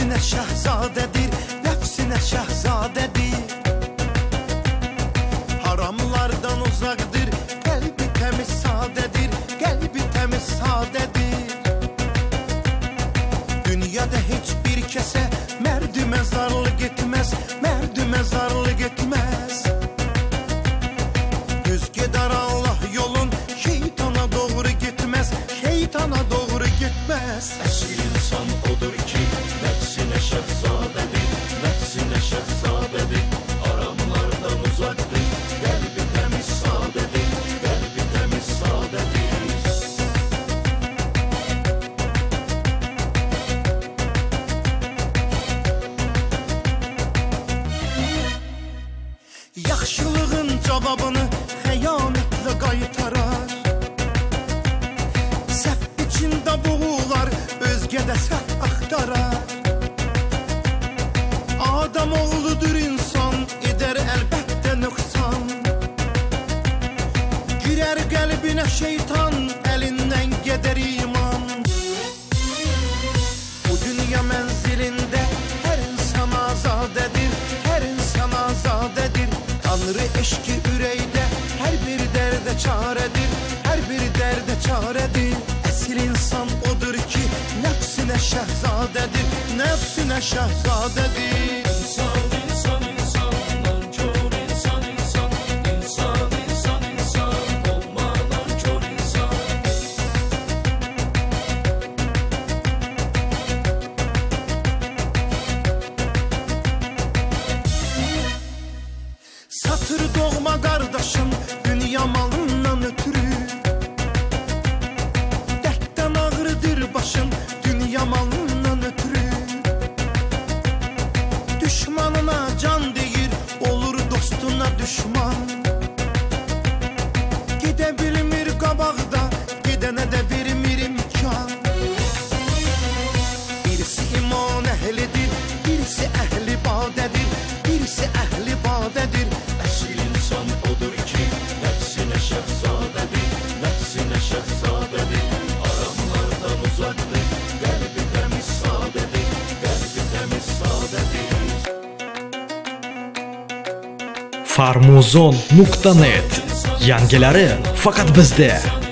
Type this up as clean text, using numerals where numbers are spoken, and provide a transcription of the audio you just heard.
Nəfsinə şəhzadədir, nəfsinə şəhzadədir. Haramlardan uzaqdır, qəlbi təmiz sadədir, qəlbi təmiz sadədir. Dünyada heç bir kəsə mərd məzarlıq etməz, mərd məzarlıq etməz. Düz gedər Allah yolun, şeytana doğru getməz, şeytana doğru getməz. Əsl insan odur ki, nəfsinə şəhzadədir, nəfsinə şəhzadədir. Haramlardan uzaqdır, qəlbi təmiz sadədir, qəlbi təmiz sadədir. Yaxşılığın cavabını xəyanətlə qaytarar. Səhv içində boğular, özgə də səhv axtarar. Adam oğludur insan, edər əlbəttə nöqsan. Girər qəlbinə şeytan, əlindən gedər iman. Bu dünya mənzilində hər insan azadədir, hər insan azadədir. Tanrı eşki ürəkdə hər bir dərdə çarədir, hər bir dərdə çarədir. Əsl insan odur ki, nəfsinə şəhzadədir, nəfsinə şəhzadədir. İnsan, insan, insan, nankör insan, insan. İnsan, insan, insan, olma nankör insan. Satır doğma qardaşım, dünya malından ötürü. Dərddən ağrıdır başım, dünya malından ötürü. Düşmanına can deyir, olur dostuna düşman. Gedə bilmir qabaqda, gedənə də vermir imkan. Birisi iman əhlidir, birisi əhli badədir, birisi əhli badədir. Əsl insan odur ki, nəfsinə şəhzadədir, nəfsinə şəhzadədir. Haramlardan uzaqdır, qəlbi təmiz sadədir, qəlbi təmiz sadədir. Farmuzon.net yangilari faqat bizda.